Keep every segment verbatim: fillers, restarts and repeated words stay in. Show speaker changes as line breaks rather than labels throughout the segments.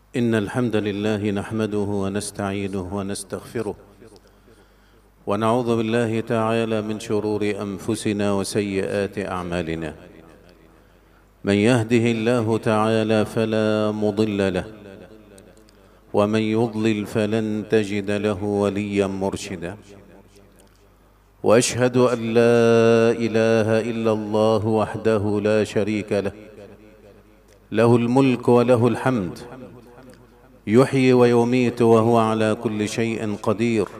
إن الحمد لله نحمده ونستعينه ونستغفره ونعوذ بالله تعالى من شرور أنفسنا وسيئات أعمالنا. من يهده الله تعالى فلا مضل له، ومن يضلل فلن تجد له وليا مرشدا. وأشهد أن لا إله إلا الله وحده لا شريك له، له الملك وله الحمد، يحيي ويميت وهو على كل شيء قدير.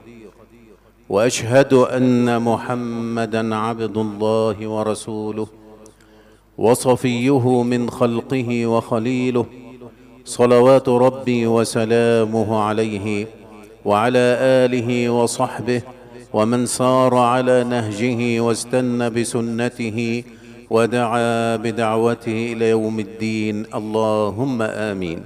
وأشهد أن محمدًا عبد الله ورسوله وصفيه من خلقه وخليله، صلوات ربي وسلامه عليه وعلى آله وصحبه ومن سار على نهجه واستنى بسنته ودعا بدعوته إلى يوم الدين. اللهم آمين.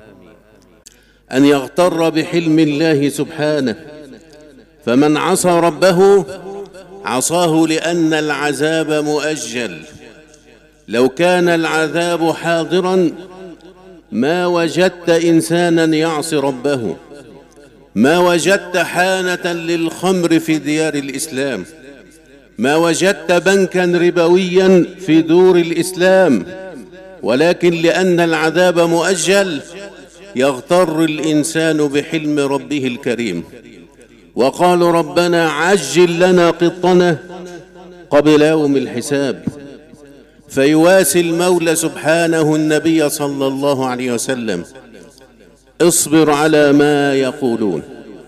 أن يغتر بحلم الله سبحانه، فمن عصى ربه عصاه لأن العذاب مؤجل. لو كان العذاب حاضرا ما وجدت إنسانا يعصي ربه، ما وجدت حانة للخمر في ديار الإسلام، ما وجدت بنكا ربويا في دور الإسلام. ولكن لأن العذاب مؤجل يغتر الإنسان بحلم ربه الكريم، وقالوا ربنا عجل لنا قطنا قبل يوم الحساب. فيواسي المولى سبحانه النبي صلى الله عليه وسلم: اصبر على ما يقولون.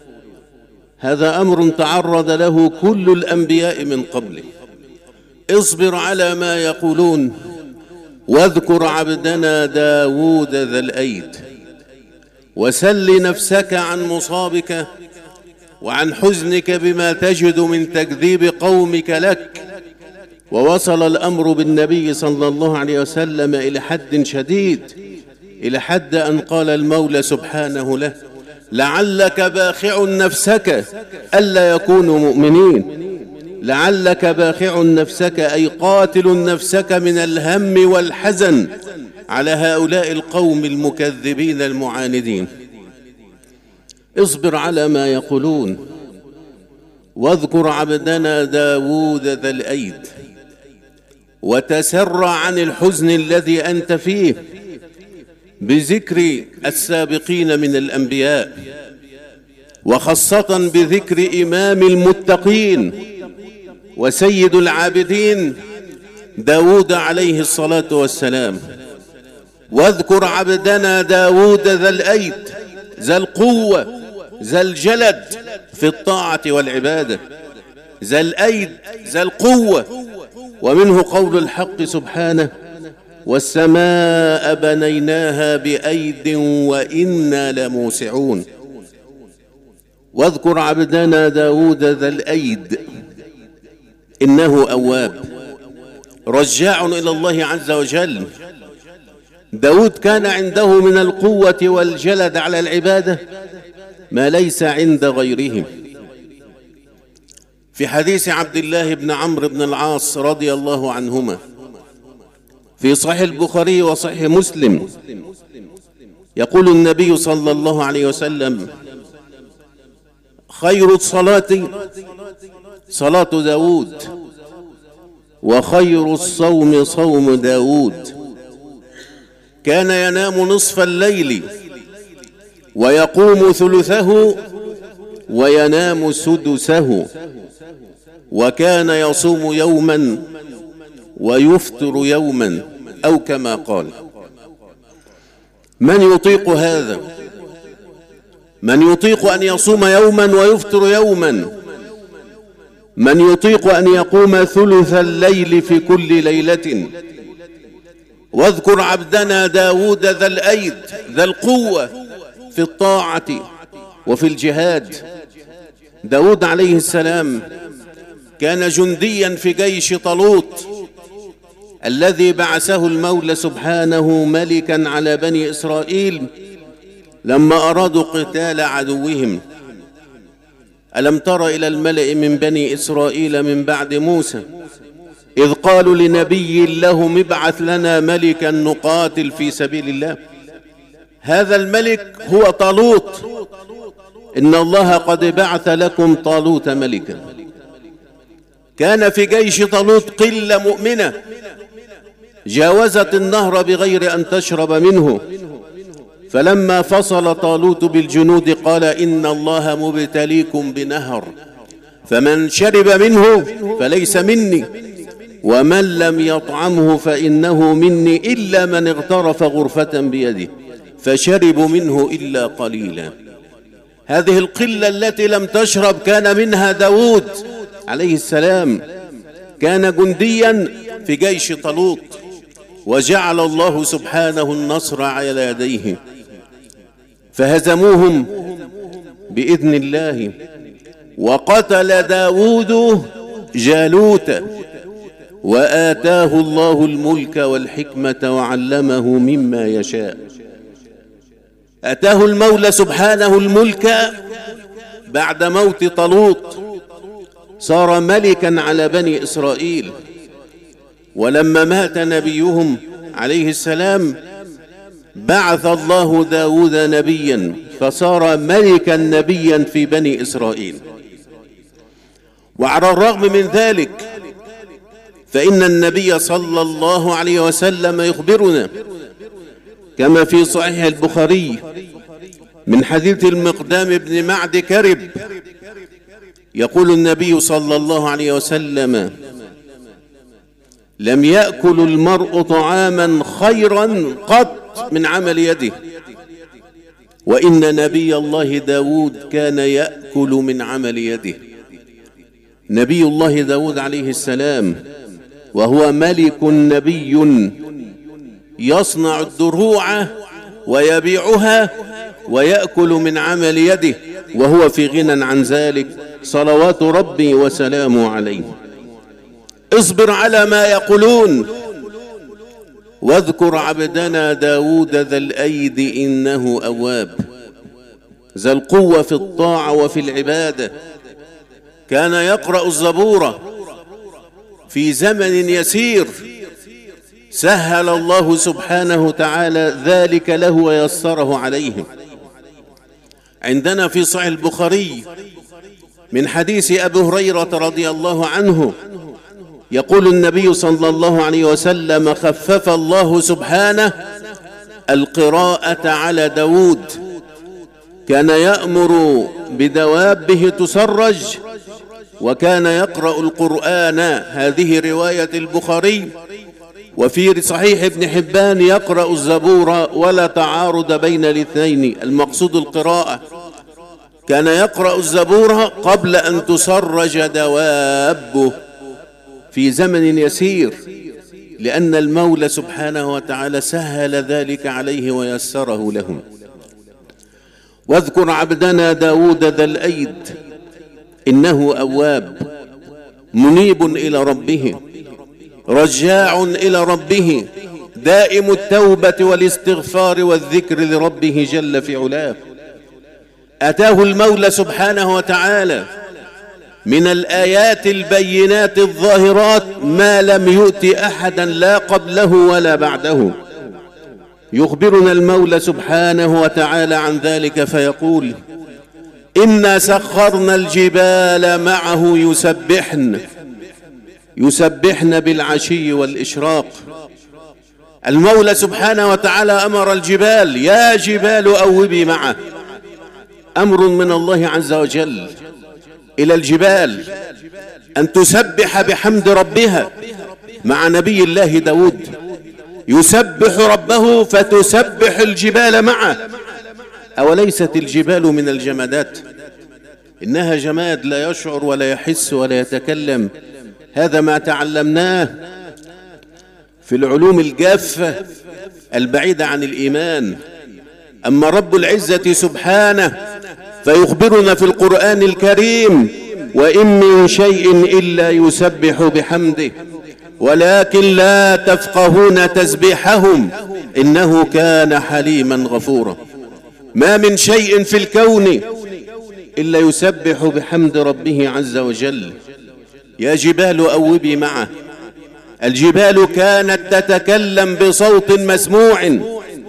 هذا أمر تعرض له كل الأنبياء من قبله. اصبر على ما يقولون، واذكر عبدنا داود ذا الأيد، وسل نفسك عن مصابك وعن حزنك بما تجد من تكذيب قومك لك. ووصل الأمر بالنبي صلى الله عليه وسلم إلى حد شديد، إلى حد أن قال المولى سبحانه له: لعلك باخع نفسك ألا يكونوا مؤمنين. لعلك باخع نفسك أي قاتل نفسك من الهم والحزن على هؤلاء القوم المكذبين المعاندين. اصبر على ما يقولون، واذكر عبدنا داود ذا الأيد، وتسرع عن الحزن الذي أنت فيه بذكر السابقين من الأنبياء، وخاصة بذكر إمام المتقين وسيد العابدين داود عليه الصلاة والسلام. واذكر عبدنا داود ذا الأيد، ذا القوة، ذا الجلد في الطاعة والعبادة، ذا الأيد، ذا القوة. ومنه قول الحق سبحانه: والسماء بنيناها بأيد وإنا لموسعون. واذكر عبدنا داود ذا الأيد، إنه أواب رجاع إلى الله عز وجل. داود كان عنده من القوة والجلد على العبادة ما ليس عند غيرهم. في حديث عبد الله بن عمرو بن العاص رضي الله عنهما في صحيح البخاري وصحيح مسلم، يقول النبي صلى الله عليه وسلم: خير الصلاة صلاة داود، وخير الصوم صوم داود. كان ينام نصف الليل ويقوم ثلثه وينام سدسه، وكان يصوم يوما ويفطر يوما، أو كما قال. من يطيق هذا؟ من يطيق أن يصوم يوما ويفطر يوما؟ من يطيق أن يقوم ثلث الليل في كل ليلة؟ واذكر عبدنا داود ذا الأيد، ذا القوة في الطاعة وفي الجهاد. داود عليه السلام كان جنديا في جيش طالوت الذي بعثه المولى سبحانه ملكا على بني إسرائيل لما أرادوا قتال عدوهم. ألم تر إلى الملأ من بني إسرائيل من بعد موسى إذ قالوا لنبي لهم ابعث لنا ملكا نقاتل في سبيل الله؟ هذا الملك هو طالوت. إن الله قد بعث لكم طالوت ملكا. كان في جيش طالوت قلة مؤمنة جاوزت النهر بغير أن تشرب منه، فلما فصل طالوت بالجنود قال إن الله مبتليكم بنهر، فمن شرب منه فليس مني، ومن لم يطعمه فإنه مني إلا من اغترف غرفة بيده، فشربوا منه إلا قليلا. هذه القلة التي لم تشرب كان منها داود عليه السلام، كان جنديا في جيش طالوت، وجعل الله سبحانه النصر على يديه، فهزموهم بإذن الله. وقتل داود جالوت، وآتاه الله الملك والحكمة وعلمه مما يشاء. آتاه المولى سبحانه الملك بعد موت طالوت، صار ملكا على بني إسرائيل. ولما مات نبيهم عليه السلام بعث الله داود نبيا، فصار ملكا نبيا في بني إسرائيل. وعلى الرغم من ذلك فإن النبي صلى الله عليه وسلم يخبرنا كما في صحيح البخاري من حديث المقدام بن معد كرب، يقول النبي صلى الله عليه وسلم: لم يأكل المرء طعاما خيرا قط من عمل يده، وإن نبي الله داود كان يأكل من عمل يده. نبي الله داود عليه السلام وهو ملك نبي يصنع الدروع ويبيعها ويأكل من عمل يده، وهو في غنى عن ذلك، صلوات ربي وسلامه عليه. اصبر على ما يقولون، واذكر عبدنا داود ذا الأيد إنه أواب، ذا القوة في الطاعة وفي العبادة. كان يقرأ الزبورة في زمن يسير، سهل الله سبحانه وتعالى ذلك له ويسره عليه. عندنا في صحيح البخاري من حديث أبي هريرة رضي الله عنه يقول النبي صلى الله عليه وسلم: خفف الله سبحانه القراءة على داود، كان يأمر بدوابه تسرج، وكان يقرأ القرآن. هذه رواية البخاري. وفي صحيح ابن حبان يقرأ الزبور، ولا تعارض بين الاثنين، المقصود القراءة. كان يقرأ الزبور قبل أن تسرج دوابه في زمن يسير، لأن المولى سبحانه وتعالى سهل ذلك عليه ويسره لهم. واذكر عبدنا داود ذا الأيد إنه أواب، منيب إلى ربه، رجاع إلى ربه، دائم التوبة والاستغفار والذكر لربه جل في علاه. أتاه المولى سبحانه وتعالى من الآيات البينات الظاهرات ما لم يؤت أحدا لا قبله ولا بعده. يخبرنا المولى سبحانه وتعالى عن ذلك فيقول: إنا سخرنا الجبال معه يسبحن يسبحن بالعشي والإشراق. المولى سبحانه وتعالى أمر الجبال: يا جبال أوبي معه. أمر من الله عز وجل إلى الجبال أن تسبح بحمد ربها مع نبي الله داود. يسبح ربه فتسبح الجبال معه. أوليست الجبال من الجمادات؟ إنها جماد لا يشعر ولا يحس ولا يتكلم. هذا ما تعلمناه في العلوم الجافة البعيدة عن الإيمان. أما رب العزة سبحانه فيخبرنا في القرآن الكريم: وإن من شيء إلا يسبح بحمده ولكن لا تفقهون تسبيحهم إنه كان حليما غفورا. ما من شيء في الكون إلا يسبح بحمد ربه عز وجل. يا جبال أوبي معه. الجبال كانت تتكلم بصوت مسموع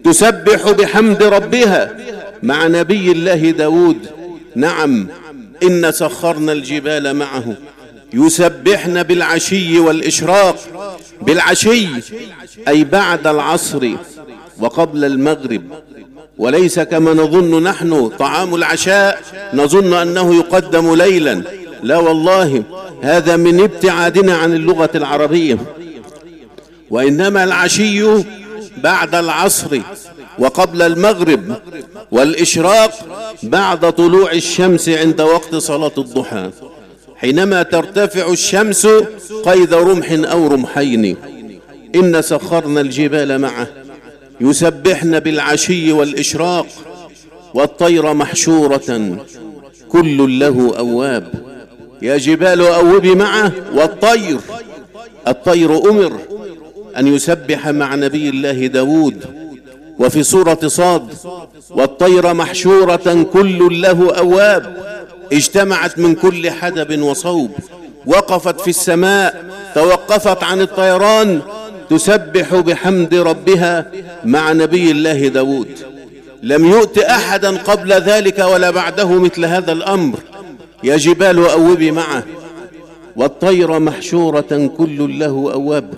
تسبح بحمد ربها مع نبي الله داود. نعم، إن سخرنا الجبال معه يسبحن بالعشي والإشراق. بالعشي أي بعد العصر وقبل المغرب، وليس كما نظن نحن طعام العشاء نظن أنه يقدم ليلا، لا والله، هذا من ابتعادنا عن اللغة العربية، وإنما العشي بعد العصر وقبل المغرب، والإشراق بعد طلوع الشمس عند وقت صلاة الضحى، حينما ترتفع الشمس قيد رمح أو رمحين. إن سخرنا الجبال معه يسبحن بالعشي والإشراق، والطير محشورة كل له أواب. يا جبال أوبي معه، والطير، الطير أمر أن يسبح مع نبي الله داود. وفي سورة صاد: والطير محشورة كل له أواب، اجتمعت من كل حدب وصوب، وقفت في السماء، توقفت عن الطيران، تسبح بحمد ربها مع نبي الله داود. لم يؤت أحدا قبل ذلك ولا بعده مثل هذا الأمر. يا جبال أوبي معه، والطير محشورة كل له أواب.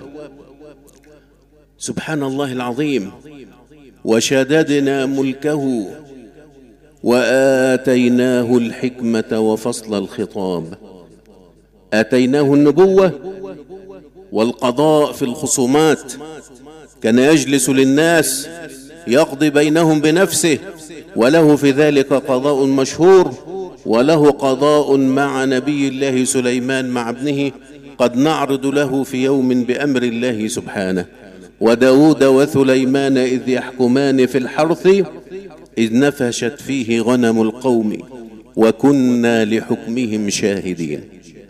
سبحان الله العظيم. وشددنا ملكه وآتيناه الحكمة وفصل الخطاب. آتيناه النبوة والقضاء في الخصومات، كان يجلس للناس يقضي بينهم بنفسه، وله في ذلك قضاء مشهور، وله قضاء مع نبي الله سليمان مع ابنه قد نعرض له في يوم بأمر الله سبحانه. وداود وسليمان إذ يحكمان في الحرث إذ نفشت فيه غنم القوم وكنا لحكمهم شاهدين.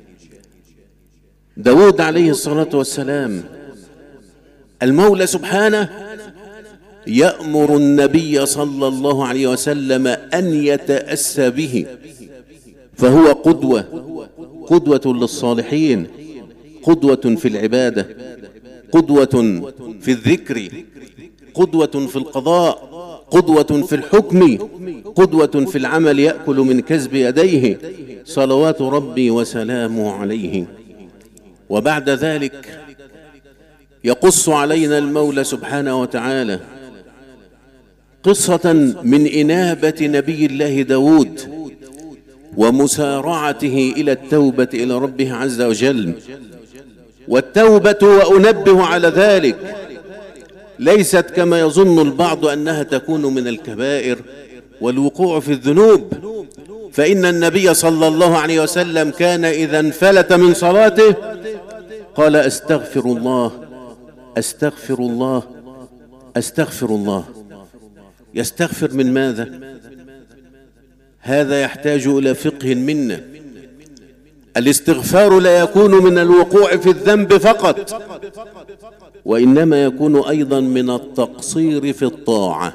داود عليه الصلاة والسلام المولى سبحانه يأمر النبي صلى الله عليه وسلم أن يتأسى به، فهو قدوة، قدوة للصالحين، قدوة في العبادة، قدوة في الذكر، قدوة في القضاء، قدوة في الحكم، قدوة في العمل يأكل من كسب يديه، صلوات ربي وسلامه عليه. وبعد ذلك يقص علينا المولى سبحانه وتعالى قصة من إنابة نبي الله داود ومسارعته إلى التوبة إلى ربه عز وجل. والتوبة، وأنبه على ذلك، ليست كما يظن البعض أنها تكون من الكبائر والوقوع في الذنوب، فإن النبي صلى الله عليه وسلم كان إذا انفلت من صلاته قال: أستغفر الله أستغفر الله أستغفر الله. يستغفر من ماذا؟ هذا يحتاج إلى فقه منا. الاستغفار لا يكون من الوقوع في الذنب فقط، وإنما يكون أيضا من التقصير في الطاعة.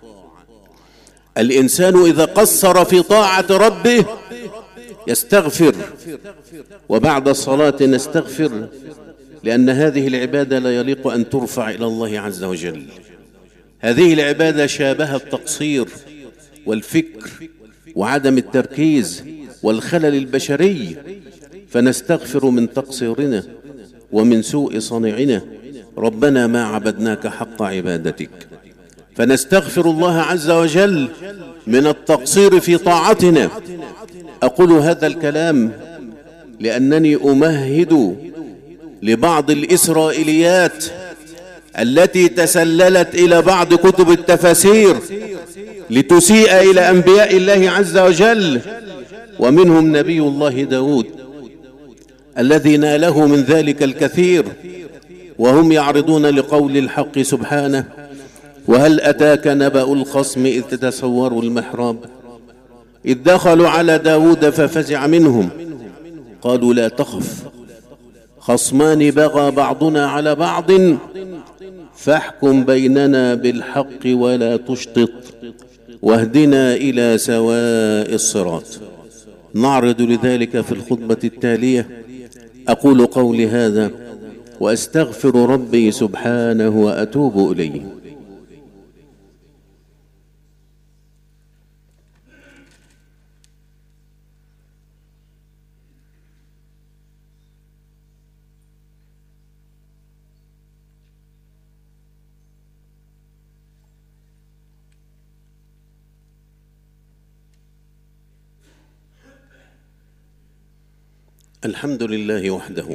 الإنسان إذا قصر في طاعة ربه يستغفر، وبعد الصلاة نستغفر، لأن هذه العبادة لا يليق أن ترفع إلى الله عز وجل. هذه العبادة شابه التقصير والفكر وعدم التركيز والخلل البشري، فنستغفر من تقصيرنا ومن سوء صنيعنا. ربنا ما عبدناك حق عبادتك، فنستغفر الله عز وجل من التقصير في طاعتنا. أقول هذا الكلام لأنني أمهد لبعض الإسرائيليات التي تسللت إلى بعض كتب التفاسير لتسيء إلى أنبياء الله عز وجل، ومنهم نبي الله داود الذي ناله من ذلك الكثير، وهم يعرضون لقول الحق سبحانه: وهل أتاك نبأ الخصم إذ تسوروا المحراب إذ دخلوا على داود ففزع منهم قالوا لا تخف خصمان بغى بعضنا على بعض فاحكم بيننا بالحق ولا تشطط واهدنا إلى سواء الصراط. نعرض لذلك في الخطبة التالية. أقول قولي هذا وأستغفر ربي سبحانه وأتوب إليه. الحمد لله وحده،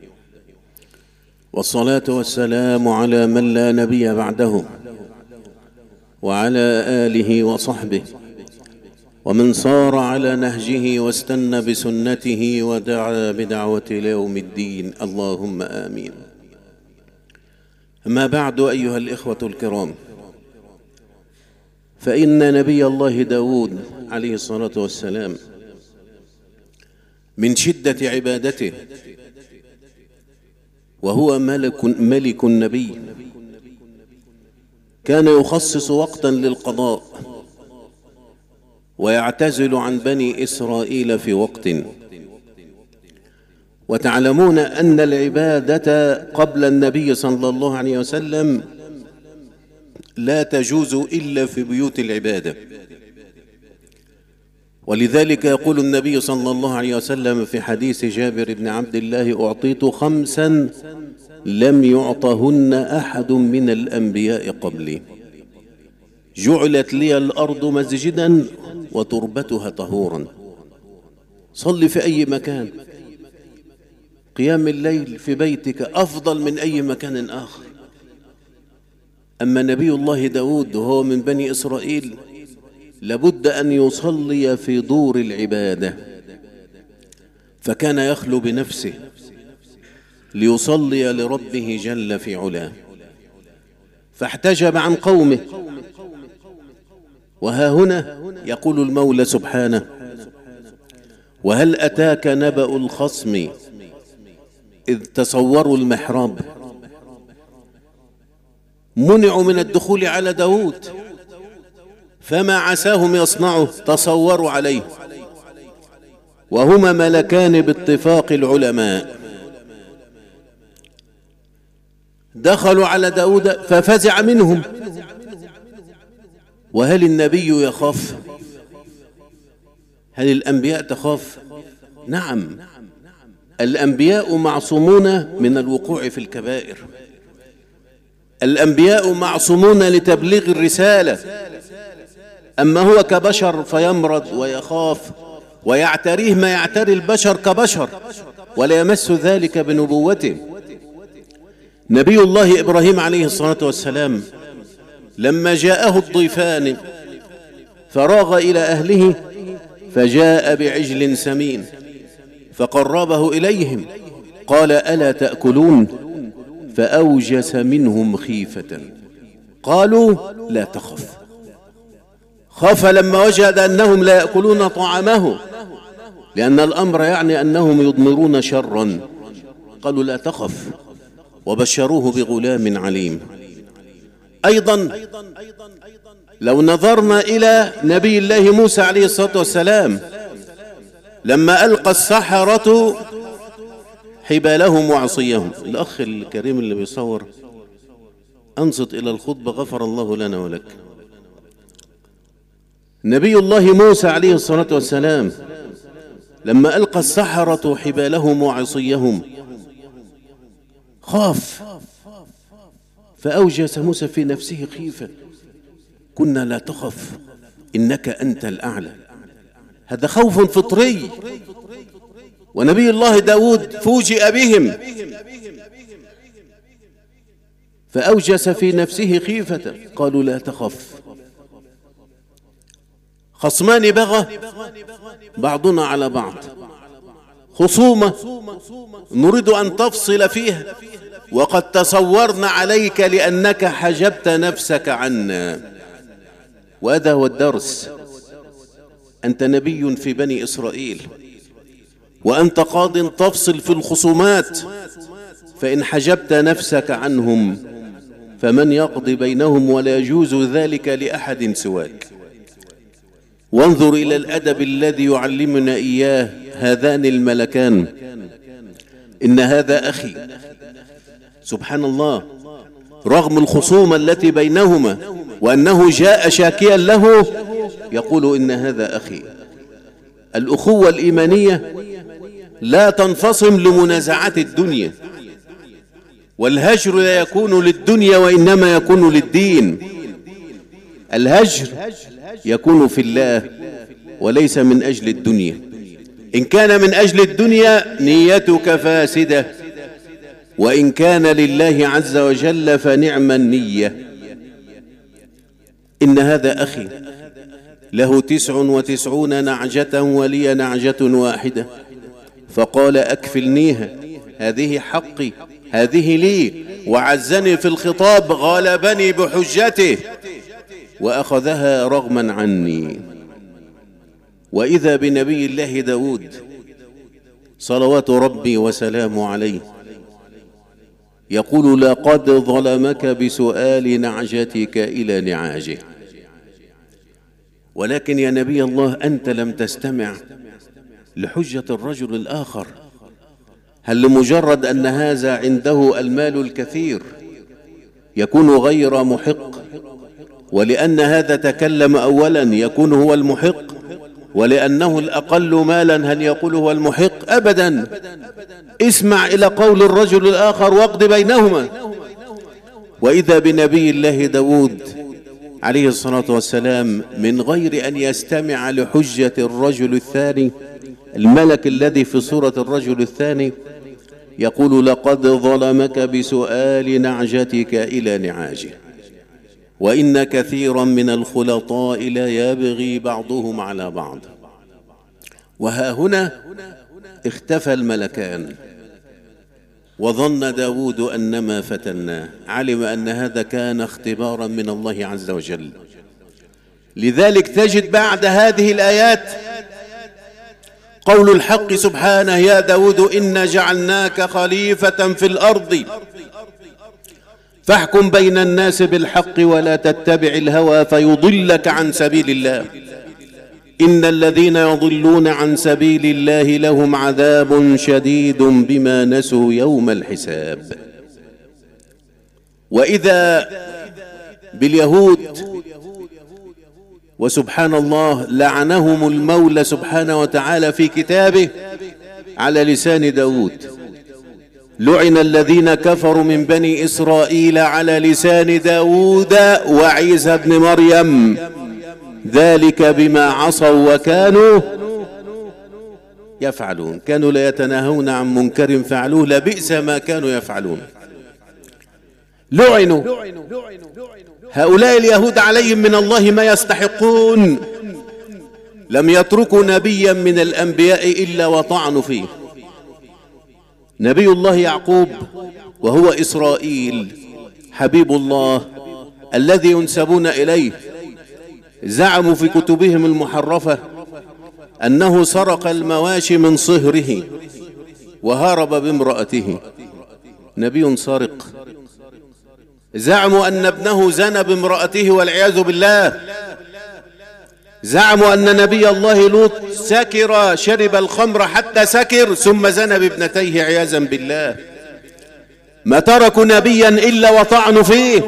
والصلاة والسلام على من لا نبي بعده، وعلى آله وصحبه ومن صار على نهجه واستنى بسنته ودعا بدعوته ليوم الدين، اللهم آمين. أما بعد، أيها الإخوة الكرام، فإن نبي الله داود عليه الصلاة والسلام من شدة عبادته، وهو ملك ملك نبي، كان يخصص وقتا للقضاء ويعتزل عن بني إسرائيل في وقت. وتعلمون أن العبادة قبل النبي صلى الله عليه وسلم لا تجوز إلا في بيوت العبادة، ولذلك يقول النبي صلى الله عليه وسلم في حديث جابر بن عبد الله: أعطيت خمسا لم يعطهن أحد من الأنبياء قبلي، جعلت لي الأرض مسجدا وتربتها طهورا. صل في أي مكان، قيام الليل في بيتك أفضل من أي مكان آخر. أما نبي الله داود وهو من بني إسرائيل لابد أن يصلي في دور العبادة، فكان يخلو بنفسه ليصلي لربه جل في علاه، فاحتجب عن قومه. وها هنا يقول المولى سبحانه: وهل أتاك نبأ الخصم إذ تصوروا المحراب. منعوا من الدخول على داود، فما عساهم يصنعوا، تصوروا عليه، وهما ملكان باتفاق العلماء. دخلوا على داود ففزع منهم. وهل النبي يخاف؟ هل الأنبياء تخاف؟ نعم، الأنبياء معصومون من الوقوع في الكبائر، الأنبياء معصومون لتبليغ الرسالة. أما هو كبشر فيمرض ويخاف ويعتريه ما يعتري البشر كبشر، ولا يمس ذلك بنبوته. نبي الله إبراهيم عليه الصلاة والسلام لما جاءه الضيفان فراغ إلى أهله، فجاء بعجل سمين فقربه إليهم، قال: ألا تأكلون؟ فأوجس منهم خيفة، قالوا: لا تخف. خاف لما وجد أنهم لا يأكلون طعامه، لأن الأمر يعني أنهم يضمرون شرا. قالوا: لا تخف، وبشروه بغلام عليم. أيضا لو نظرنا إلى نبي الله موسى عليه الصلاة والسلام لما ألقى السحرة حبالهم وعصيهم. الأخ الكريم اللي بيصور، أنصت إلى الخطبة، غفر الله لنا ولك. نبي الله موسى عليه الصلاة والسلام لما ألقى السحرة حبالهم وعصيهم خاف، فأوجس موسى في نفسه خيفة. كنا: لا تخف إنك أنت الأعلى. هذا خوف فطري. ونبي الله داود فوجئ بهم فأوجس في نفسه خيفة، قالوا: لا تخف. خصمان بغى بعضنا على بعض، خصومة نريد أن تفصل فيها، وقد تصورنا عليك لأنك حجبت نفسك عنا. وهذا هو الدرس. أنت نبي في بني إسرائيل، وأنت قاض تفصل في الخصومات، فإن حجبت نفسك عنهم فمن يقضي بينهم، ولا يجوز ذلك لأحد سواك. وانظر إلى الأدب الذي يعلمنا إياه هذان الملكان: إن هذا أخي. سبحان الله، رغم الخصومة التي بينهما وأنه جاء شاكيا له يقول: إن هذا أخي. الأخوة الإيمانية لا تنفصم لمنازعات الدنيا، والهجر لا يكون للدنيا وإنما يكون للدين. الهجر يكون في الله وليس من أجل الدنيا. إن كان من أجل الدنيا نيتك فاسدة، وإن كان لله عز وجل فنعم النية. إن هذا أخي له تسع وتسعون نعجة ولي نعجة واحدة، فقال أكفلنيها، هذه حقي، هذه لي، وعزني في الخطاب، غالبني بحجته وأخذها رغما عني. وإذا بنبي الله داود صلوات ربي وسلامه عليه يقول: لقد ظلمك بسؤال نعجتك إلى نعاجه. ولكن يا نبي الله أنت لم تستمع لحجة الرجل الآخر. هل لمجرد أن هذا عنده المال الكثير يكون غير محق، ولأن هذا تكلم أولا يكون هو المحق، ولأنه الأقل مالا هل يقول هو المحق؟ أبدا. اسمع إلى قول الرجل الآخر واقض بينهما. وإذا بنبي الله داود عليه الصلاة والسلام من غير أن يستمع لحجة الرجل الثاني، الملك الذي في صورة الرجل الثاني، يقول: لقد ظلمك بسؤال نعجتك إلى نعاجه، وإن كثيرا من الخلطاء لا يبغي بعضهم على بعض. وها هنا اختفى الملكان، وظن داود أنما فتناه، علم أن هذا كان اختبارا من الله عز وجل. لذلك تجد بعد هذه الآيات قول الحق سبحانه: يا داود إنا جعلناك خليفة في الأرض فاحكم بين الناس بالحق ولا تتبع الهوى فيضلك عن سبيل الله إن الذين يضلون عن سبيل الله لهم عذاب شديد بما نسوا يوم الحساب. وإذا باليهود، وسبحان الله لعنهم المولى سبحانه وتعالى في كتابه على لسان داود: لعن الذين كفروا من بني إسرائيل على لسان داود وعيسى ابن مريم ذلك بما عصوا وكانوا يفعلون، كانوا لا يتناهون عن منكر فعلوه لبئس ما كانوا يفعلون. لعنوا هؤلاء اليهود عليهم من الله ما يستحقون، لم يتركوا نبيا من الأنبياء إلا وطعنوا فيه. نبي الله يعقوب وهو إسرائيل حبيب الله الذي ينسبون إليه، زعموا في كتبهم المحرفة أنه سرق المواشي من صهره وهرب بامرأته، نبي سارق. زعموا أن ابنه زنى بامرأته والعياذ بالله. زعموا أن نبي الله لوط سكر، شرب الخمر حتى سكر ثم زنى بابنتيه عياذا بالله. ما تركوا نبيا إلا وطعنوا فيه.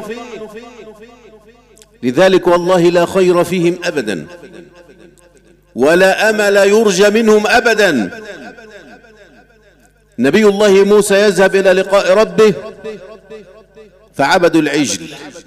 لذلك والله لا خير فيهم أبدا، ولا أمل يرجى منهم أبدا. نبي الله موسى يذهب إلى لقاء ربه فعبدوا العجل،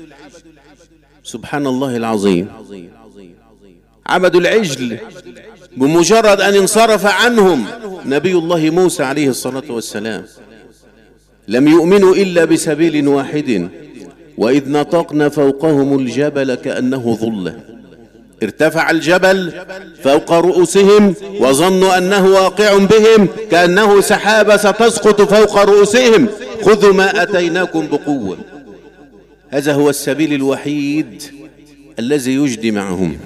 سبحان الله العظيم، عبدوا العجل. بمجرد أن انصرف عنهم نبي الله موسى عليه الصلاة والسلام لم يؤمنوا إلا بسبيل واحد: وإذ نطقنا فوقهم الجبل كأنه ظلة. ارتفع الجبل فوق رؤوسهم وظنوا أنه واقع بهم كأنه سحابة ستسقط فوق رؤوسهم. خذوا ما أتيناكم بقوة. هذا هو السبيل الوحيد الذي يجدي معهم.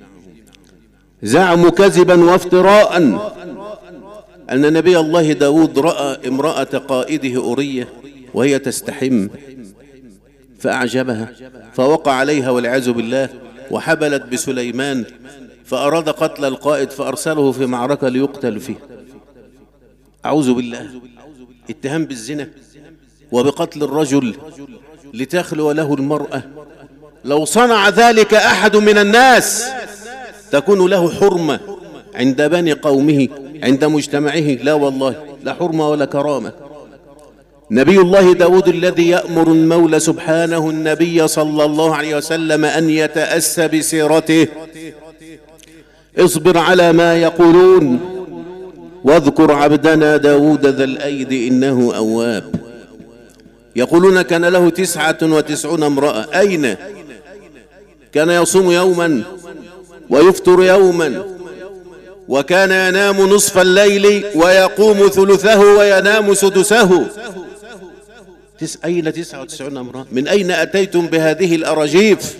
زعموا كذبا وافتراء أن نبي الله داود رأى امرأة قائده أورية وهي تستحم فأعجبها فوقع عليها والعياذ بالله، وحبلت بسليمان فأراد قتل القائد فأرسله في معركة ليقتل فيه. أعوذ بالله. اتهام بالزنا وبقتل الرجل لتخلو له المرأة. لو صنع ذلك أحد من الناس تكون له حرمة عند بني قومه، عند مجتمعه. لا والله، لا حرمة ولا كرامة. نبي الله داود الذي يأمر المولى سبحانه النبي صلى الله عليه وسلم أن يتأسى بسيرته: اصبر على ما يقولون واذكر عبدنا داود ذا الأيد إنه أواب. يقولون كان له تسعة وتسعون امرأة، أين؟ كان يصوم يوما ويفطر يوما، وكان ينام نصف الليل ويقوم ثلثه وينام سدسه. تس... أين تسعة وتسعون امرأة؟ من أين أتيتم بهذه الأراجيف؟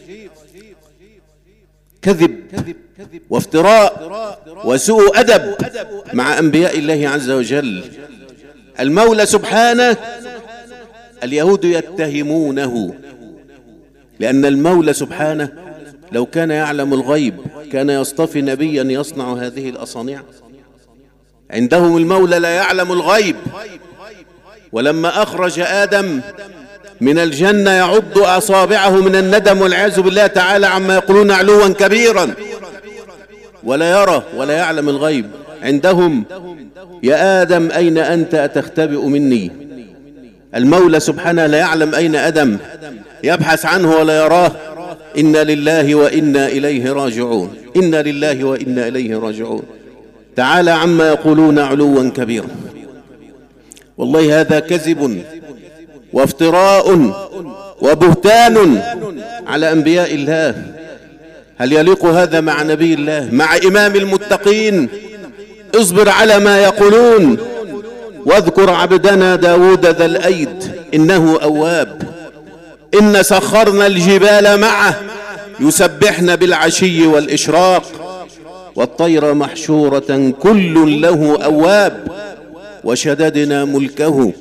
كذب وافتراء وسوء أدب مع أنبياء الله عز وجل. المولى سبحانه اليهود يتهمونه، لأن المولى سبحانه لو كان يعلم الغيب كان يصطفي نبيا يصنع هذه الأصانع. عندهم المولى لا يعلم الغيب. ولما أخرج آدم من الجنة يعض أصابعه من الندم والعياذ بالله تعالى عما يقولون علوا كبيرا، ولا يرى ولا يعلم الغيب. عندهم يا آدم أين أنت أتختبئ مني؟ المولى سبحانه لا يعلم أين آدم، يبحث عنه ولا يراه. إنا لله وإنا إليه راجعون، إنا لله وإنا إليه راجعون. تعالى عما يقولون علوا كبيرا. والله هذا كذب وافتراء وبهتان على أنبياء الله. هل يليق هذا مع نبي الله، مع إمام المتقين؟ اصبر على ما يقولون. واذكر عبدنا داود ذا الأيد إنه أواب. إن سخرنا الجبال معه يسبحن بالعشي والإشراق، والطير محشورة كل له أواب، وشددنا ملكه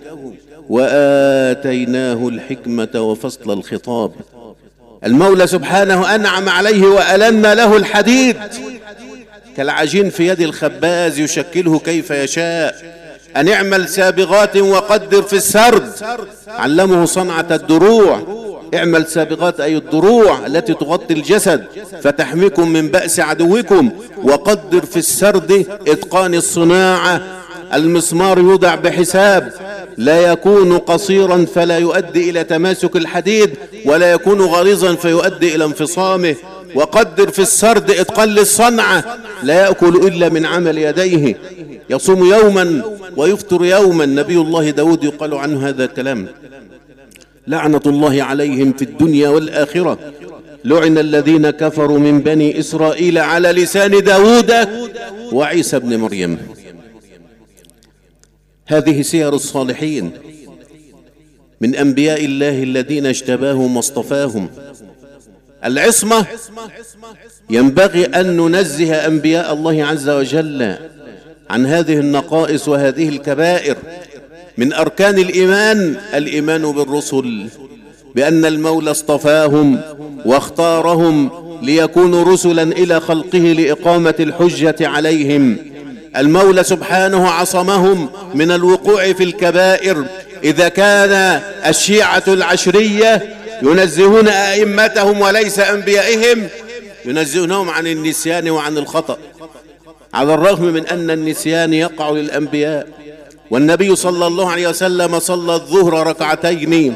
وآتيناه الحكمة وفصل الخطاب. المولى سبحانه أنعم عليه وألن له الحديد كالعجين في يد الخباز يشكله كيف يشاء. أن اعمل سابغات وقدر في السرد، علمه صنعة الدروع. اعمل سابغات أي الدروع التي تغطي الجسد فتحميكم من بأس عدوكم، وقدر في السرد إتقان الصناعة. المسمار يوضع بحساب، لا يكون قصيرا فلا يؤدي إلى تماسك الحديد، ولا يكون غليظا فيؤدي إلى انفصامه. وقدر في السرد إتقان للصنعة، لا يأكل إلا من عمل يديه. يصوم يوما ويفطر يوما. نبي الله داود يقال عنه هذا الكلام: لعنة الله عليهم في الدنيا والآخرة، لعن الذين كفروا من بني إسرائيل على لسان داود وعيسى بن مريم. هذه سير الصالحين من أنبياء الله الذين اجتباهم واصطفاهم. العصمة ينبغي أن ننزه أنبياء الله عز وجل عن هذه النقائص وهذه الكبائر. من أركان الإيمان الإيمان بالرسل، بأن المولى اصطفاهم واختارهم ليكونوا رسلا إلى خلقه لإقامة الحجة عليهم. المولى سبحانه عصمهم من الوقوع في الكبائر. إذا كان الشيعة العشرية ينزهون أئمتهم وليس أنبيائهم، ينزهونهم عن النسيان وعن الخطأ، على الرغم من أن النسيان يقع للأنبياء. والنبي صلى الله عليه وسلم صلى الظهر ركعتين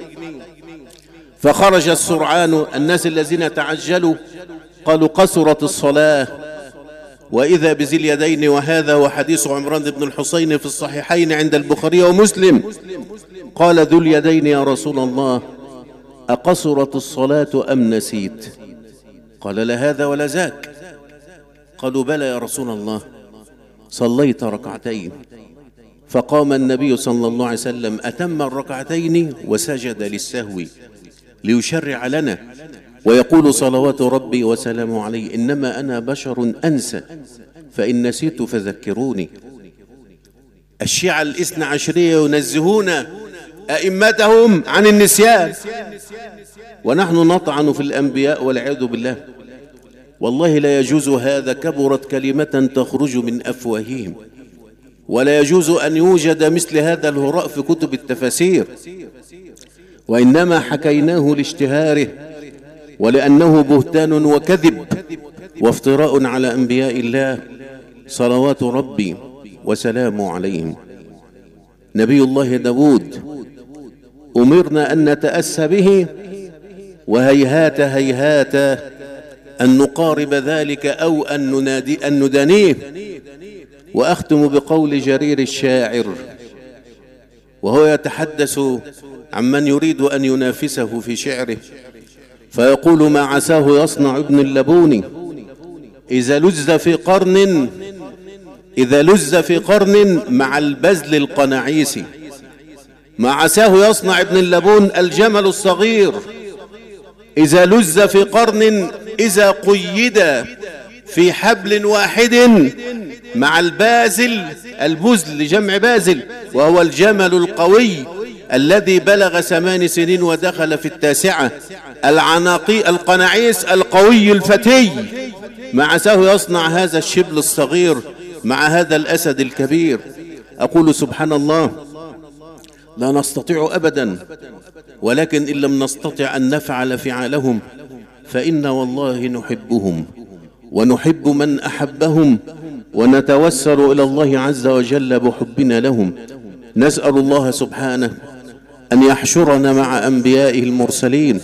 فخرج السرعان، الناس الذين تعجلوا قالوا قصرت الصلاة، وإذا بذي اليدين. وهذا هو حديث عمران بن الحصين في الصحيحين عند البخاري ومسلم. قال ذو اليدين: يا رسول الله، أقصرت الصلاة أم نسيت؟ قال: لا هذا ولا ذاك. قالوا: بلى يا رسول الله، صليت ركعتين. فقام النبي صلى الله عليه وسلم أتم الركعتين وسجد للسهو ليشرع لنا ويقول صلوات ربي وسلامه عليه: إنما أنا بشر أنسى، فإن نسيت فذكروني. الشيعة الاثنى عشرية ينزهون أئمتهم عن النسيان، ونحن نطعن في الأنبياء والعياذ بالله. والله لا يجوز هذا، كبرت كلمة تخرج من أفواههم، ولا يجوز أن يوجد مثل هذا الهراء في كتب التفاسير، وإنما حكيناه لاشتهاره ولأنه بهتان وكذب وافتراء على أنبياء الله صلوات ربي وسلامه عليهم. نبي الله داود أمرنا أن نتأسى به، وهيهات هيهات أن نقارب ذلك أو أن, ننادي أن ندانيه. وأختم بقول جرير الشاعر وهو يتحدث عمن يريد أن ينافسه في شعره، فيقول: ما عساه يصنع ابن اللبون إذا لز في قرن إذا لز في قرن مع البذل القناعيس. ما عساه يصنع ابن اللبون الجمل الصغير إذا لز في قرن إذا قيد في حبل واحد مع البازل، البزل جمع بازل، وهو الجمل القوي الذي بلغ ثمان سنين ودخل في التاسعة، العناقي القناعيس القوي الفتي. ما عساه يصنع هذا الشبل الصغير مع هذا الأسد الكبير. أقول سبحان الله، لا نستطيع أبدا، ولكن إن لم نستطع أن نفعل فعالهم فإن والله نحبهم ونحب من أحبهم، ونتوسل إلى الله عز وجل بحبنا لهم. نسأل الله سبحانه أن يحشرنا مع أنبيائه المرسلين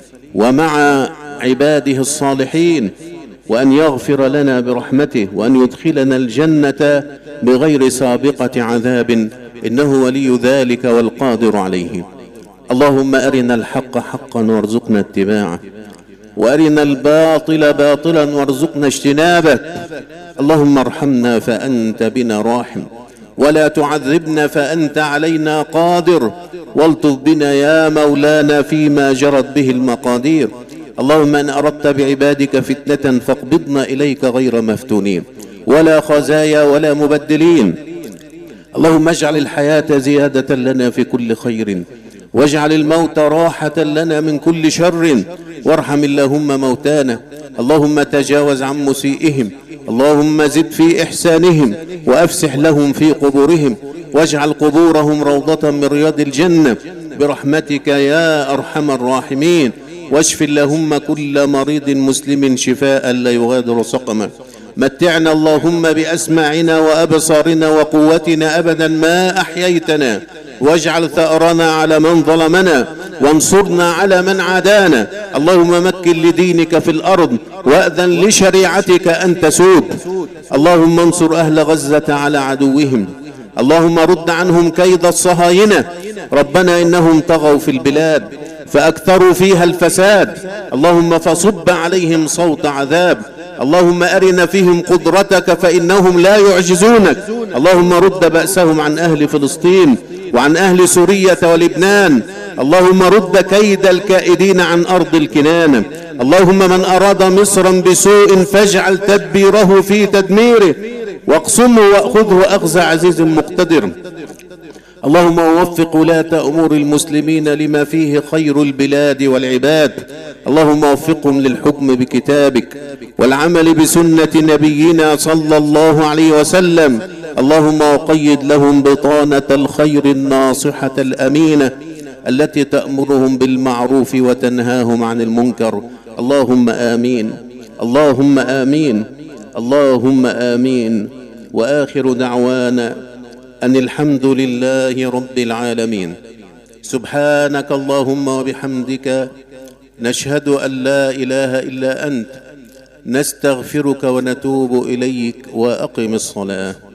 ومع عباده الصالحين، وأن يغفر لنا برحمته، وأن يدخلنا الجنة بغير سابقة عذاب، إنه ولي ذلك والقادر عليه. اللهم أرنا الحق حقا وارزقنا اتباعه، وأرنا الباطل باطلا وارزقنا اجتنابه. اللهم ارحمنا فأنت بنا راحم، ولا تعذبنا فأنت علينا قادر، والطف بنا يا مولانا فيما جرت به المقادير. اللهم إن أردت بعبادك فتنة فاقبضنا إليك غير مفتونين ولا خزايا ولا مبدلين. اللهم اجعل الحياة زيادة لنا في كل خير، واجعل الموت راحة لنا من كل شر، وارحم اللهم موتانا. اللهم تجاوز عن مسيئهم، اللهم زد في إحسانهم، وأفسح لهم في قبورهم، واجعل قبورهم روضة من رياض الجنة برحمتك يا أرحم الراحمين. واشف اللهم كل مريض مسلم شفاء لا يغادر سقما. متعنا اللهم بأسماعنا وأبصارنا وقوتنا أبدا ما أحييتنا، واجعل ثأرنا على من ظلمنا، وانصرنا على من عادانا. اللهم مكن لدينك في الأرض، وأذن لشريعتك أن تسود. اللهم انصر أهل غزة على عدوهم، اللهم رد عنهم كيد الصهاينة. ربنا إنهم طغوا في البلاد فأكثروا فيها الفساد، اللهم فصب عليهم صوت عذاب. اللهم أرنا فيهم قدرتك فإنهم لا يعجزونك. اللهم رد بأسهم عن أهل فلسطين وعن أهل سوريا ولبنان. اللهم رد كيد الكائدين عن أرض الكنانة. اللهم من أراد مصرا بسوء فاجعل تدبيره في تدميره، واقسمه وأخذه أخذ عزيز مقتدر. اللهم وفق ولاة أمور المسلمين لما فيه خير البلاد والعباد. اللهم وفقهم للحكم بكتابك والعمل بسنة نبينا صلى الله عليه وسلم. اللهم وقيد لهم بطانة الخير الناصحة الأمينة التي تأمرهم بالمعروف وتنهاهم عن المنكر. اللهم آمين، اللهم آمين، اللهم آمين. وآخر دعوانا أن الحمد لله رب العالمين. سبحانك اللهم وبحمدك، نشهد أن لا إله إلا أنت، نستغفرك ونتوب إليك. وأقم الصلاة.